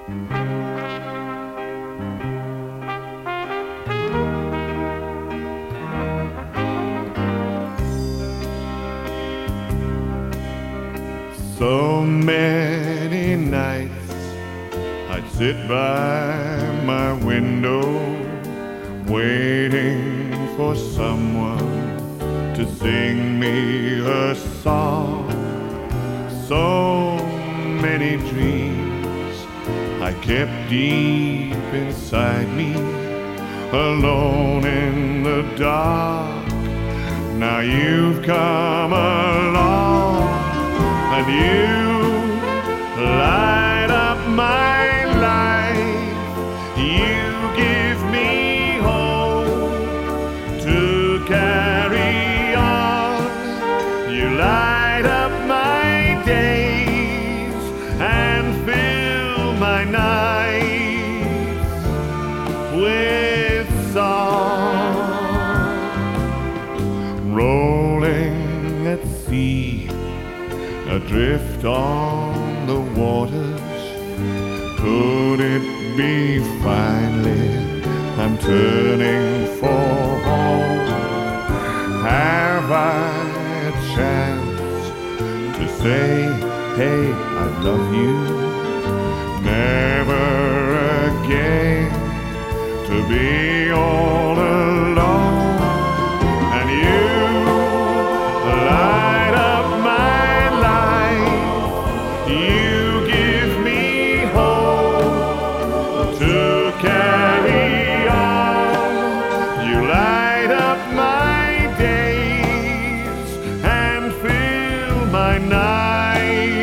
So many nights I'd sit by my window waiting for someone to sing me a song. So many dreams I kept deep inside me, alone in the dark. Now you've come along and you light up my life. You give me hope to carry on. You light up my days and fill my nights with song. Rolling at sea, adrift on the waters, could it be finally I'm turning for home? Have I a chance to say, hey, I love you? Never again to be all alone. And you light up my life. You give me hope to carry on. You light up my days and fill my nights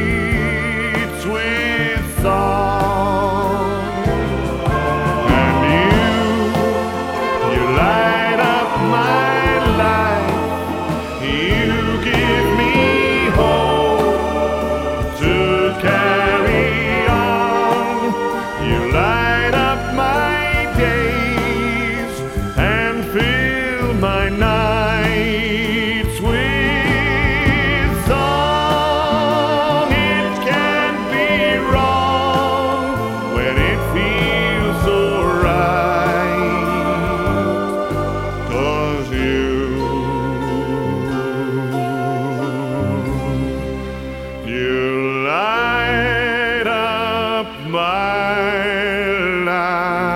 with song. And you light up my life. You give me hope to carry on. You light up my days and fill my nights with song. It can't be wrong when it feels so right, 'cause you light up my life.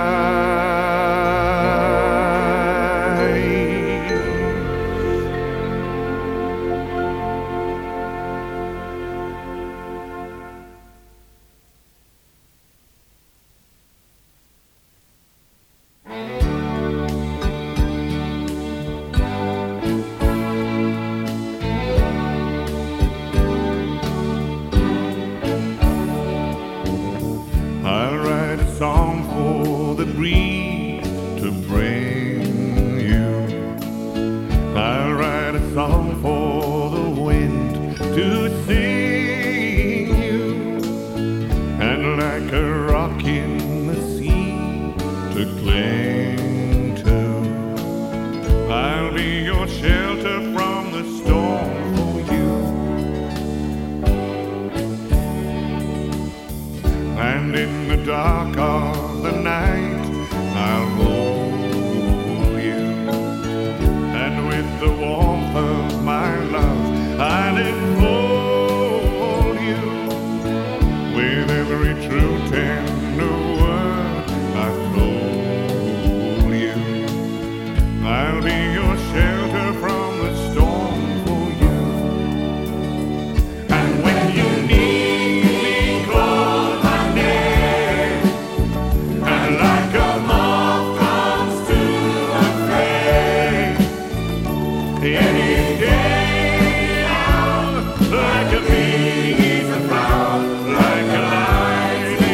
I'll write a song for the breeze to bring you. I'll write a song for the wind to sing you. And like a rock in the sea to cling to, I'll be your shelter from the storm for you. And in the dark of the night, I'll hold you. And with the warmth of my love, I'll enfold you. With every true tender word, I'll hold you. I'll be your shelter from the storm for you. And when you need me, call my name. And like a moth comes to the flame, any day now, like a breeze of flower, like a light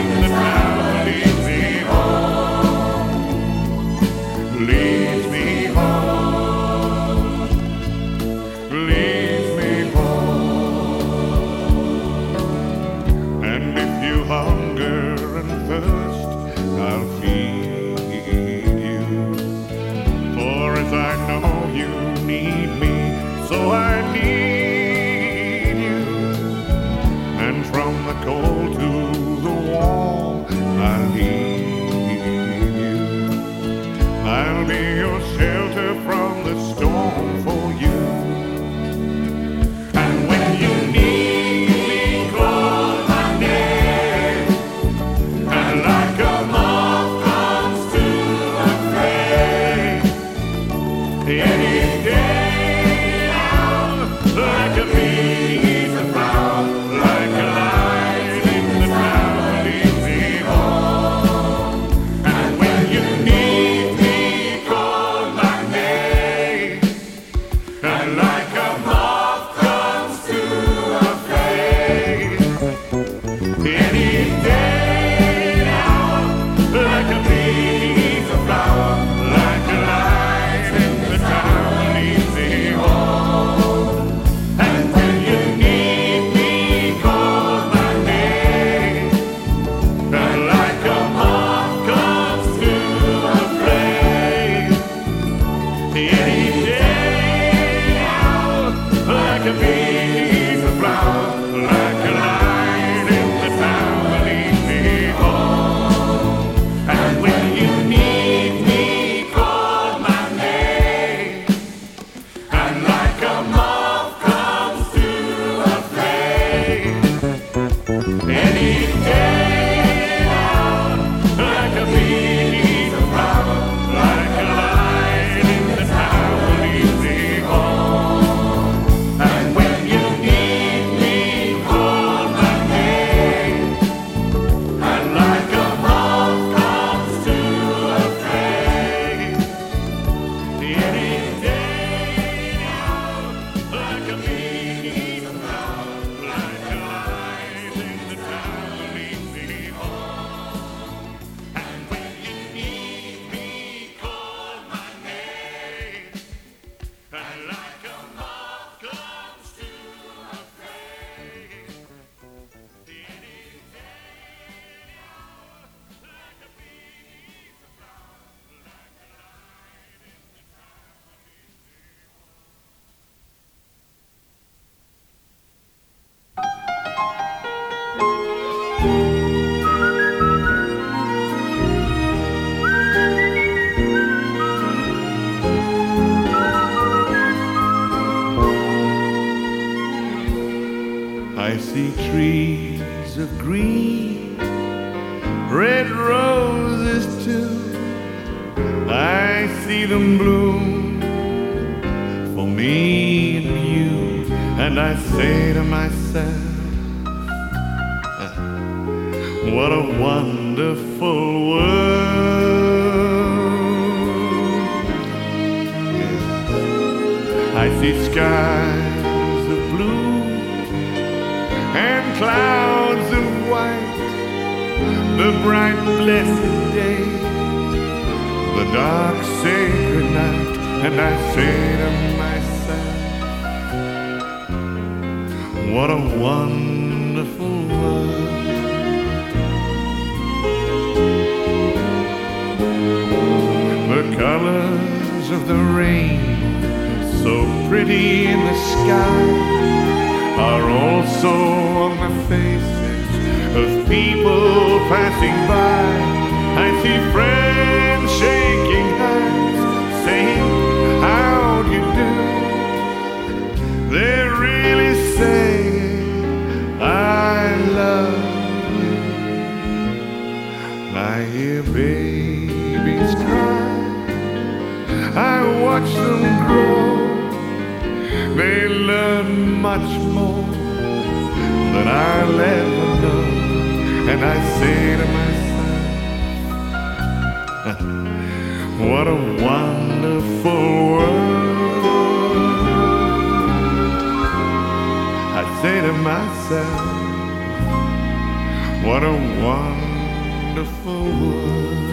Any day out, like a beneath a flower, like a light in the tower leads me home. And when you need me, call my name. And like a moth comes to a flame. Any day out, like a beneath a flower, like a light in the tower leads me home. And when you need me, call my name. And like a moth comes to a flame. Any day out, like a beneath a flower, like a light in the tower leads me home. I see trees of green, red roses too. I see them bloom for me and you. And I say to myself, what a wonderful world. Yes. I see skies of blue and clouds of white, the bright blessed day, the dark sacred night. And I say to myself, what a wonderful world. The colors of the rainbow, so pretty in the sky, are also on the faces of people passing by. I see friends shaking hands, saying, how do you do? They're really saying, I love you. I hear babies cry, I watch them grow. They learn much more than I'll ever know. And I say to myself, what a wonderful world. I say to myself, what a wonderful world.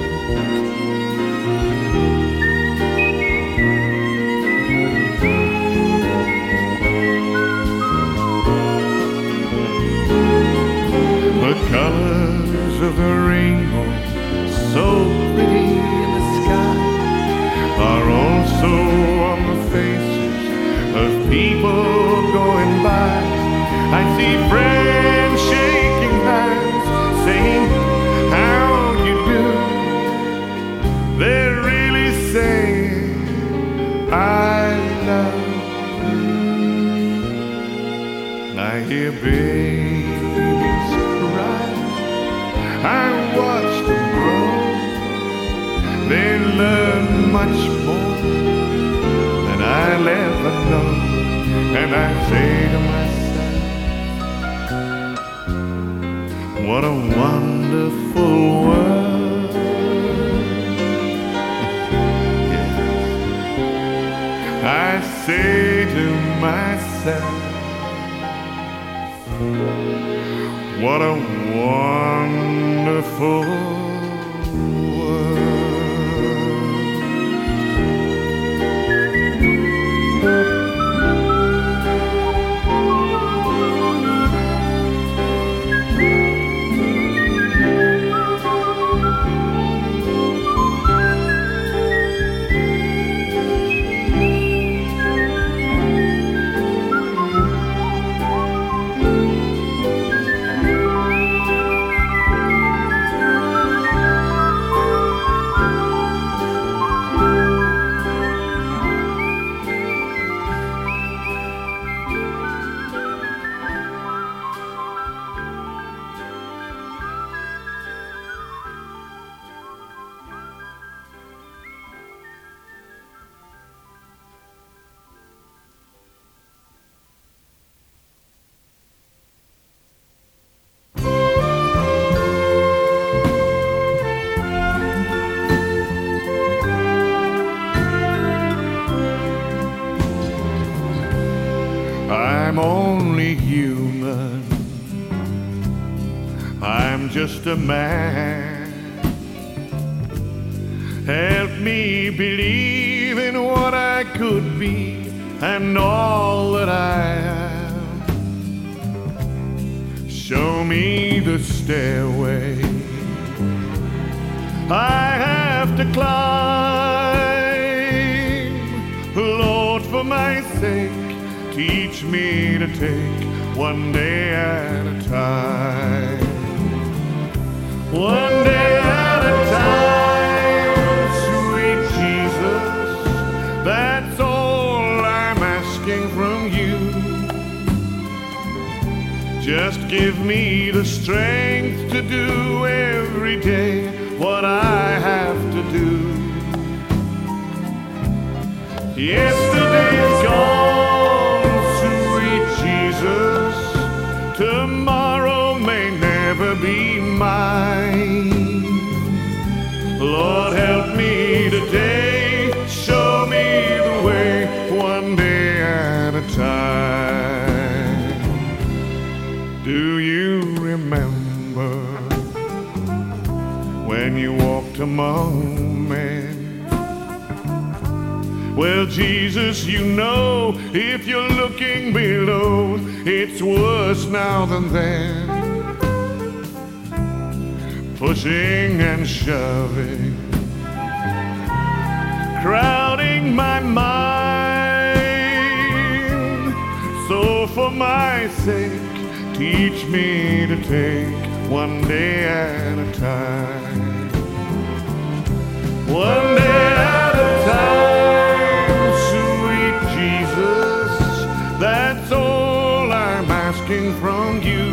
The colors of the rainbow, so pretty in the sky, are also on the faces of people going by. I see friends shaking hands, saying, how do you do? They're really saying, I love you. I hear babies cry, I watch them grow. They learn much more than I'll ever know. And I say to myself, what a wonderful world. Yes. I say to myself, what a wonderful world. only human. I'm just a man. Help me believe in what I could be and all that I am. Show me the stairway I have to climb. Lord, for my sake, teach me to take one day at a time. One day at a time, sweet Jesus, that's all I'm asking from you. Just give me the strength to do every day what I have to do. Yesterday's gone, sweet Jesus. Tomorrow may never be mine. Lord, help me today. Show me the way, one day at a time. Do you remember when you walked among men? Well, Jesus, you know, if you're looking below, it's worse now than then. Pushing and shoving, crowding my mind. So for my sake, teach me to take one day at a time. One day at a time, sweet Jesus, that's all I'm asking from you.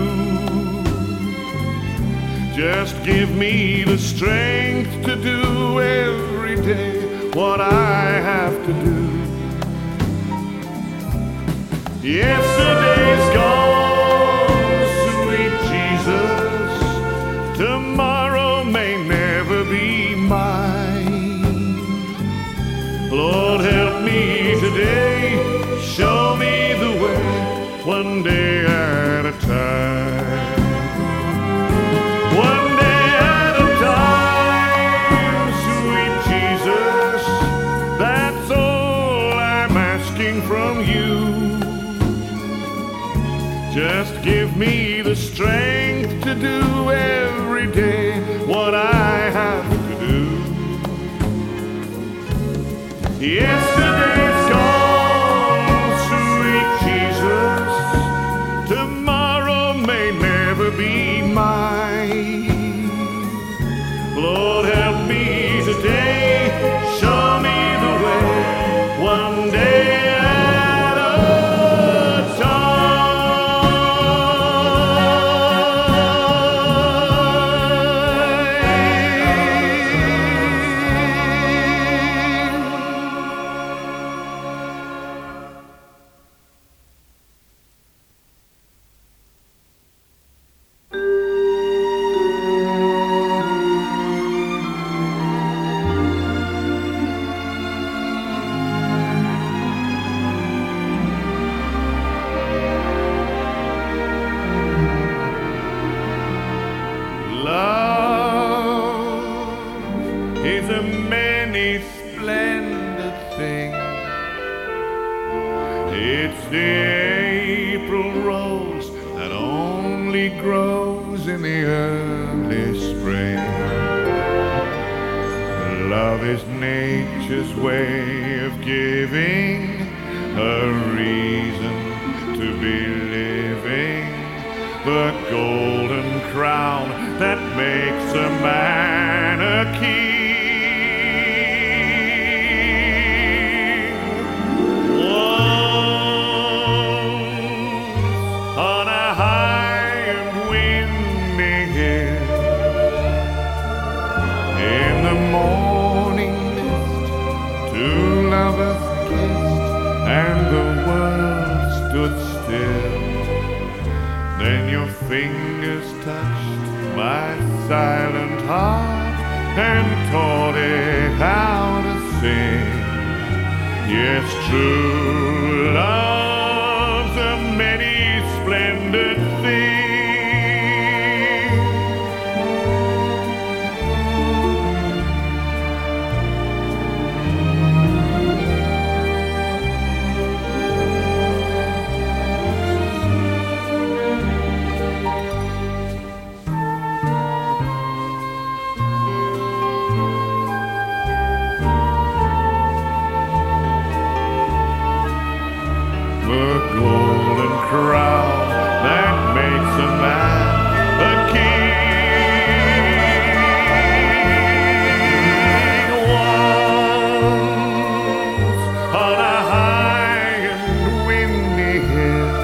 Just give me the strength to do every day what I have to do. Yesterday's gone, sweet Jesus. Tomorrow may never be mine. Lord, help me today. Show me the way, one day at a time. One day at a time, sweet Jesus, that's all I'm asking from you. Just give me the strength to do every day what I have to do. Yesterday's gone, sweet Jesus. Tomorrow may never be mine. Lord, help me today. Show me the way, one day at a is a many splendid thing. It's the April rose that only grows in the early spring. Love is nature's way of giving a reason to be living. The golden crown that makes a man a king. On a high and windy hill, in the morning mist, two lovers kissed, and the world stood still. Then your fingers touched my silent heart and taught it how to sing. Yes, true love's a many splendid thing. The golden crown that makes a man a king. Once on a high and windy hill,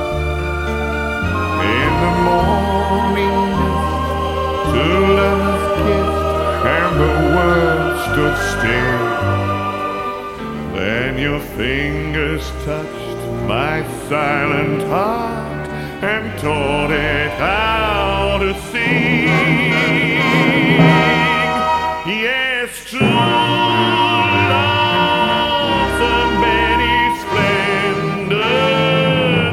in the morning mist, two lovers kissed and the world stood still. Then your fingers touched my silent heart and taught it how to sing. Yes, true love's a many splendid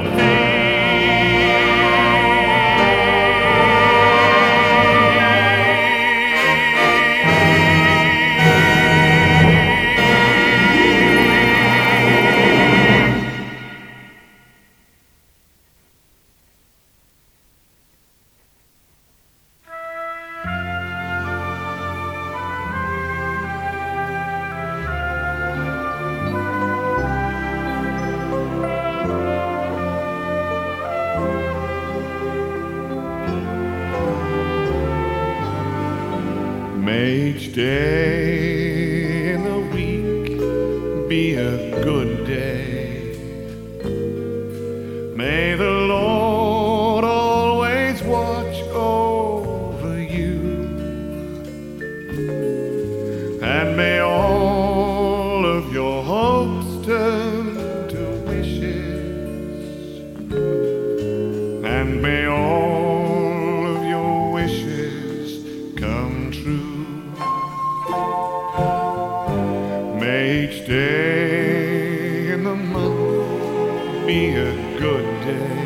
May each day in the week be a good day. May the Lord always watch over you, and may all of your hopes turn to wishes, and may all of your wishes come true. May each day in the month be a good day.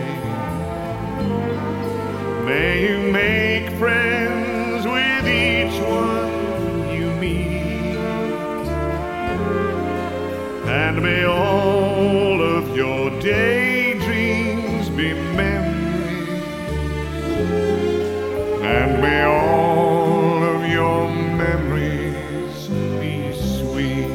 May you make friends with each one you meet, and may all of your daydreams be memories, and may all of your memories be sweet.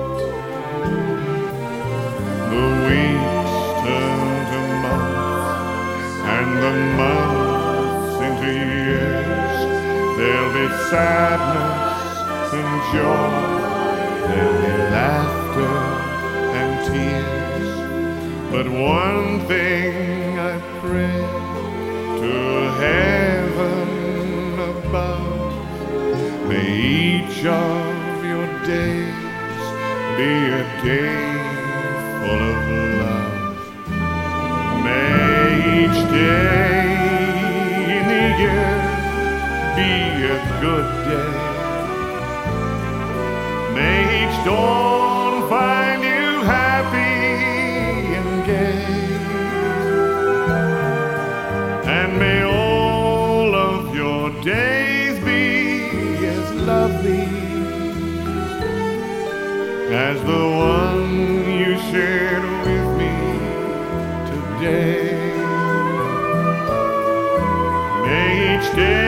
The weeks turn to months, and the months into years. There'll be sadness and joy, there'll be laughter and tears. But one thing I pray to heaven above, may each of your days be a day full of love. May each day in the year be a good day. May each dawn find you happy and gay, and may all of your days be as lovely as the one you shared with me today. May each day